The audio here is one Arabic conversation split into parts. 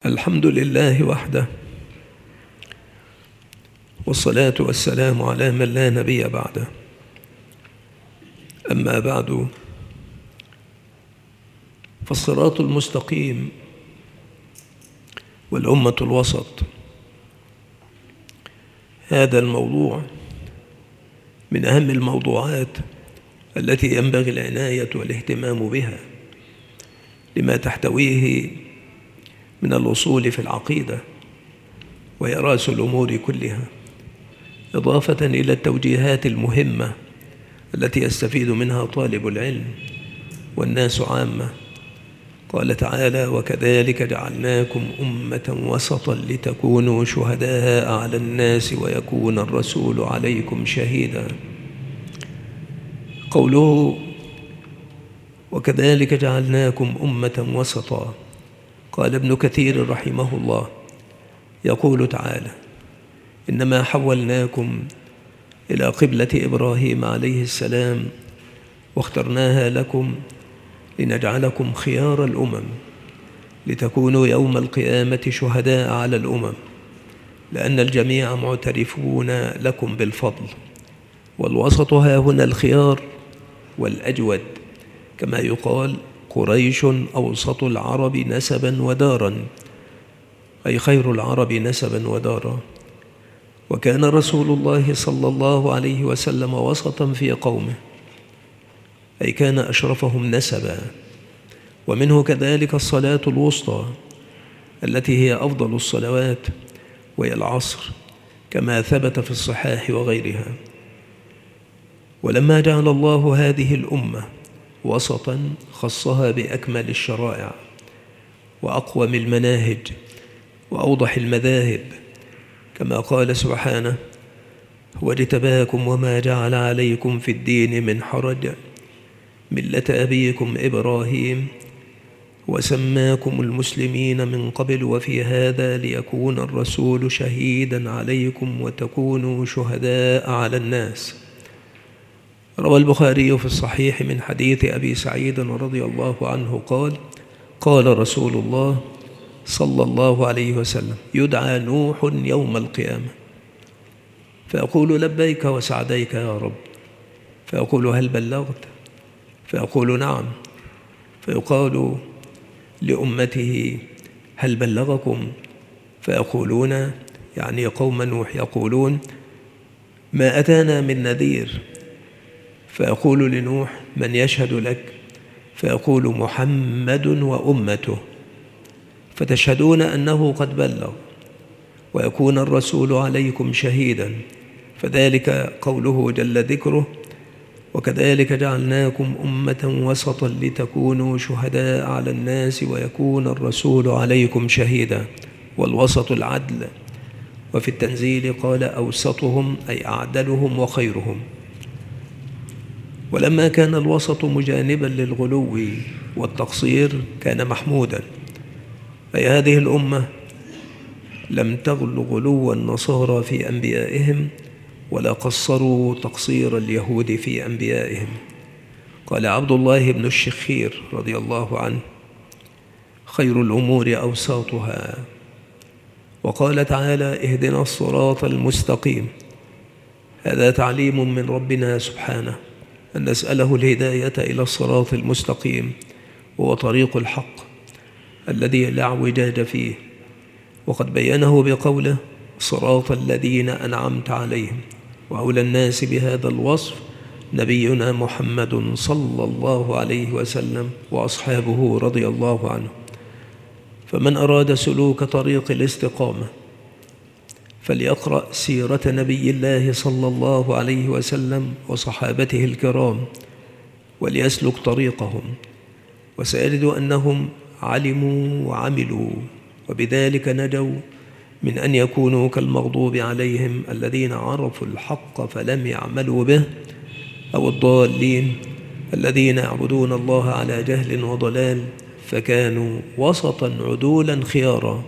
الحمد لله وحده، والصلاة والسلام على من لا نبي بعده. أما بعد، فالصراط المستقيم والأمة الوسط، هذا الموضوع من أهم الموضوعات التي ينبغي العناية والاهتمام بها لما تحتويه من الأصول في العقيدة، وهي رأس الأمور كلها، إضافة إلى التوجيهات المهمة التي يستفيد منها طالب العلم والناس عامة. قال تعالى: وكذلك جعلناكم أمة وسطا لتكونوا شهداء على الناس ويكون الرسول عليكم شهيدا. قوله وكذلك جعلناكم أمة وسطا، قال ابن كثير رحمه الله: يقول تعالى: إنما حولناكم إلى قبلة إبراهيم عليه السلام واخترناها لكم لنجعلكم خيار الأمم لتكونوا يوم القيامة شهداء على الأمم، لأن الجميع معترفون لكم بالفضل. والوسط ها هنا الخيار والأجود، كما يقال: قريش أوسط العرب نسبا ودارا، أي خير العرب نسبا ودارا. وكان رسول الله صلى الله عليه وسلم وسطا في قومه، أي كان أشرفهم نسبا. ومنه كذلك الصلاة الوسطى التي هي أفضل الصلوات، وهي العصر، كما ثبت في الصحاح وغيرها. ولما جعل الله هذه الأمة وسطا خصها بأكمل الشرائع وأقوم المناهج وأوضح المذاهب، كما قال سبحانه: هو اجتباكم وما جعل عليكم في الدين من حرج ملة أبيكم إبراهيم وسماكم المسلمين من قبل وفي هذا ليكون الرسول شهيدا عليكم وتكونوا شهداء على الناس. روى البخاري في الصحيح من حديث أبي سعيد رضي الله عنه قال: قال رسول الله صلى الله عليه وسلم: يدعى نوح يوم القيامة فيقول: لبيك وسعديك يا رب، فيقول: هل بلغت؟ فيقول: نعم. فيقال لأمته: هل بلغكم؟ فيقولون، يعني قوم نوح، يقولون: ما أتانا من نذير. فيقول لنوح: من يشهد لك؟ فيقول: محمد وأمته. فتشهدون أنه قد بلغ ويكون الرسول عليكم شهيدا، فذلك قوله جل ذكره: وكذلك جعلناكم أمة وسطا لتكونوا شهداء على الناس ويكون الرسول عليكم شهيدا. والوسط العدل. وفي التنزيل قال: أوسطهم، أي أعدلهم وخيرهم. ولما كان الوسط مجانبا للغلو والتقصير كان محمودا، أي هذه الأمة لم تغل غلو النصارى في أنبيائهم ولا قصروا تقصير اليهود في أنبيائهم. قال عبد الله بن الشخير رضي الله عنه: خير الأمور أوساطها. وقال تعالى: اهدنا الصراط المستقيم. هذا تعليم من ربنا سبحانه أن نسأله الهداية إلى الصراط المستقيم، وهو طريق الحق الذي لا اعوجاج فيه، وقد بينه بقوله: صراط الذين أنعمت عليهم. وأولى الناس بهذا الوصف نبينا محمد صلى الله عليه وسلم وأصحابه رضي الله عنه. فمن أراد سلوك طريق الاستقامة فليقرأ سيرة نبي الله صلى الله عليه وسلم وصحابته الكرام وليسلك طريقهم، وسيجد أنهم علموا وعملوا، وبذلك نجوا من أن يكونوا كالمغضوب عليهم الذين عرفوا الحق فلم يعملوا به، أو الضالين الذين يعبدون الله على جهل وضلال فكانوا وسطا عدولا خيارا.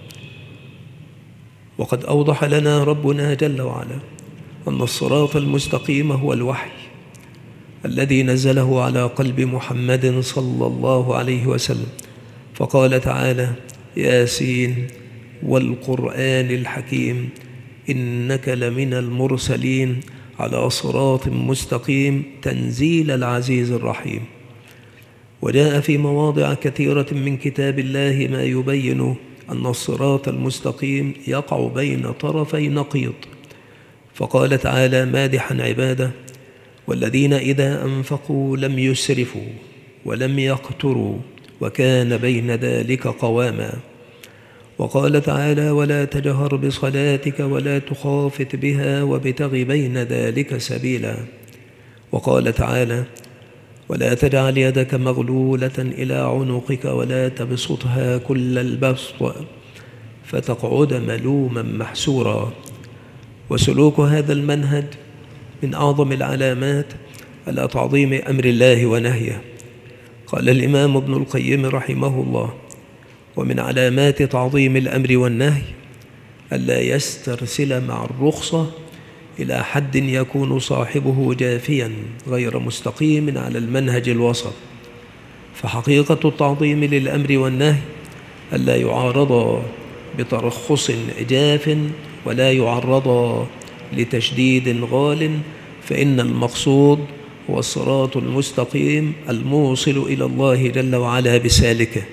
وقد أوضح لنا ربنا جل وعلا أن الصراط المستقيم هو الوحي الذي نزله على قلب محمد صلى الله عليه وسلم، فقال تعالى: ياسين والقرآن الحكيم إنك لمن المرسلين على صراط مستقيم تنزيل العزيز الرحيم. وجاء في مواضع كثيرة من كتاب الله ما يبين أن الصراط المستقيم يقع بين طرفي نقيض، فقال تعالى مادحا عباده: والذين إذا أنفقوا لم يسرفوا ولم يقتروا وكان بين ذلك قواما. وقال تعالى: ولا تجهر بصلاتك ولا تخافت بها وابتغ بين ذلك سبيلا. وقال تعالى: ولا تجعل يدك مغلولة إلى عنقك ولا تبسطها كل البسط فتقعد ملوما محسورا. وسلوك هذا المنهج من أعظم العلامات على تعظيم أمر الله ونهيه. قال الإمام ابن القيم رحمه الله: ومن علامات تعظيم الأمر والنهي ألا يسترسل مع الرخصة إلى حد يكون صاحبه جافيا غير مستقيم على المنهج الوسط. فحقيقة التعظيم للأمر والنهي ألا يعارض بترخص جاف ولا يعرض لتشديد غال، فإن المقصود هو الصراط المستقيم الموصل إلى الله جل وعلا بسالكه.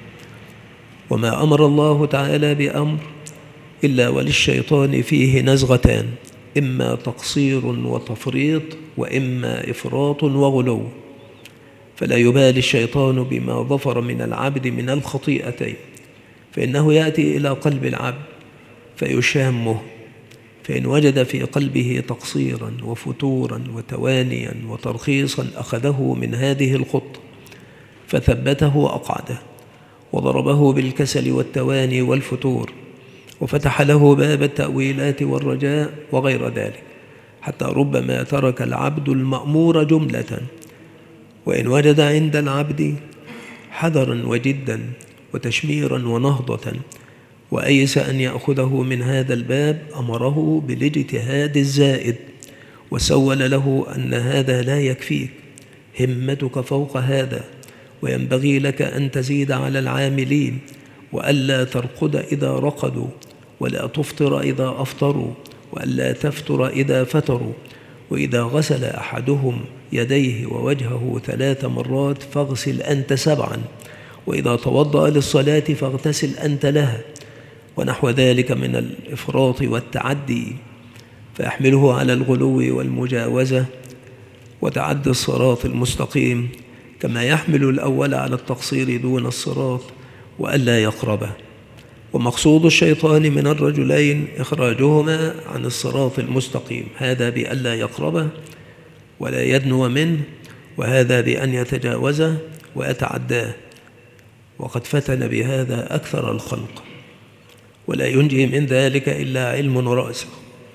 وما أمر الله تعالى بأمر إلا وللشيطان فيه نزغتان: إما تقصير وتفريط وإما إفراط وغلو. فلا يبالي الشيطان بما ظفر من العبد من الخطيئتين، فإنه يأتي إلى قلب العبد فيشامه، فإن وجد في قلبه تقصيرا وفتورا وتوانيا وترخيصا أخذه من هذه الخطة فثبته وأقعده وضربه بالكسل والتواني والفتور، وفتح له باب التأويلات والرجاء وغير ذلك، حتى ربما ترك العبد المأمور جملة. وإن وجد عند العبد حذرا وجدا وتشميرا ونهضة وأيس أن يأخذه من هذا الباب أمره بالاجتهاد الزائد، وسول له أن هذا لا يكفيك، همتك فوق هذا، وينبغي لك أن تزيد على العاملين، وألا ترقد إذا رقدوا، ولا تفطر إذا أفطروا، وألا تفتر إذا فتروا، وإذا غسل أحدهم يديه ووجهه 3 مرات فاغسل أنت 7، وإذا توضأ للصلاة فاغتسل أنت لها، ونحو ذلك من الإفراط والتعدي، فيحمله على الغلو والمجاوزة وتعدي الصراط المستقيم، كما يحمل الأول على التقصير دون الصراط وألا يقربه. ومقصود الشيطان من الرجلين إخراجهما عن الصراط المستقيم، هذا بألا يقربه ولا يدنو منه، وهذا بأن يتجاوزه ويتعداه، وقد فتن بهذا أكثر الخلق، ولا ينجي من ذلك إلا علم راسخ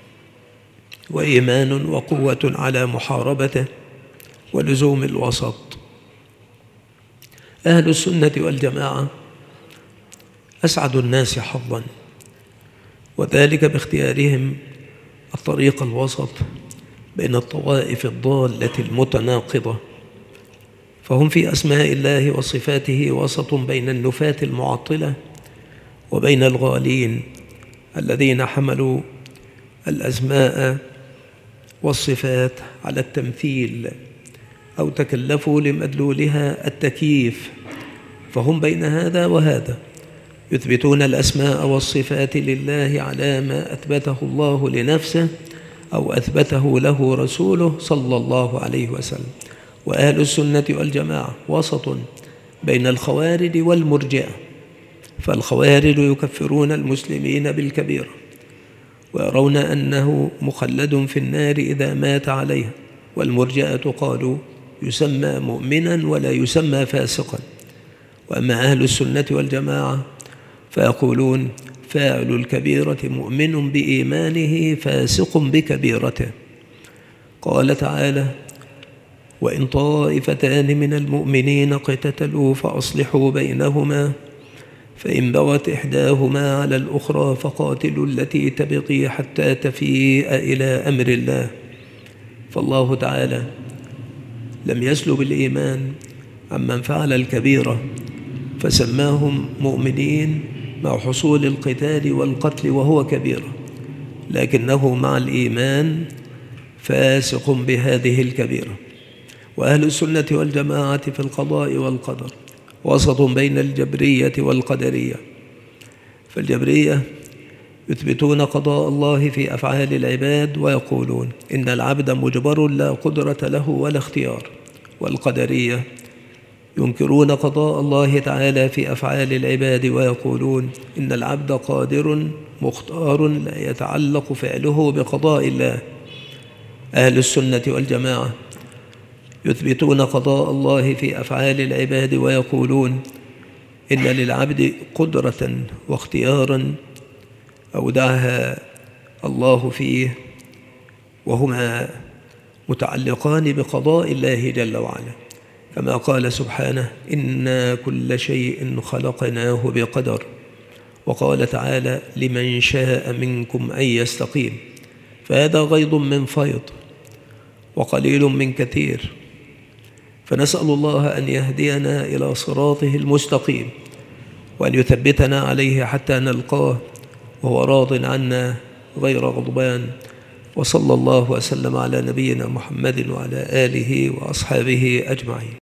وإيمان وقوة على محاربته ولزوم الوسط. أهل السنة والجماعة أسعد الناس حظا، وذلك باختيارهم الطريق الوسط بين الطوائف الضالة المتناقضة، فهم في أسماء الله وصفاته وسط بين النفاة المعطلة وبين الغالين الذين حملوا الأسماء والصفات على التمثيل أو تكلفوا لمدلولها التكييف، فهم بين هذا وهذا، يثبتون الأسماء والصفات لله على ما أثبته الله لنفسه أو أثبته له رسوله صلى الله عليه وسلم. وأهل السنة والجماعة وسط بين الخوارج والمرجئة، فالخوارج يكفرون المسلمين بالكبيرة ويرون أنه مخلد في النار إذا مات عليها، والمرجئة قالوا يسمى مؤمنا ولا يسمى فاسقا. وأما أهل السنة والجماعة فيقولون فاعل الكبيرة مؤمن بإيمانه فاسق بكبيرته. قال تعالى: وإن طائفتان من المؤمنين اقتتلوا فأصلحوا بينهما فإن بغت إحداهما على الأخرى فقاتلوا التي تبغي حتى تفيء إلى أمر الله. فالله تعالى لم يسلب الإيمان عمن فعل الكبيرة فسماهم مؤمنين مع حصول القتال والقتل وهو كبيرة، لكنه مع الإيمان فاسق بهذه الكبيرة. وأهل السنة والجماعة في القضاء والقدر وسط بين الجبرية والقدرية. فالجبرية يثبتون قضاء الله في أفعال العباد ويقولون إن العبد مجبر لا قدرة له ولا اختيار. والقدرية ينكرون قضاء الله تعالى في أفعال العباد ويقولون إن العبد قادر مختار لا يتعلق فعله بقضاء الله. أهل السنة والجماعة يثبتون قضاء الله في أفعال العباد ويقولون إن للعبد قدرة واختيارا أودعها الله فيه، وهما متعلقان بقضاء الله جل وعلا، كما قال سبحانه إنا كل شيء خلقناه بقدر. وقال تعالى لمن شاء منكم أن يستقيم. فهذا غيض من فيض وقليل من كثير، فنسأل الله أن يهدينا إلى صراطه المستقيم وأن يثبتنا عليه حتى نلقاه وهو راض عنا غير غضبان. وصلى الله وسلم على نبينا محمد وعلى آله وأصحابه أجمعين.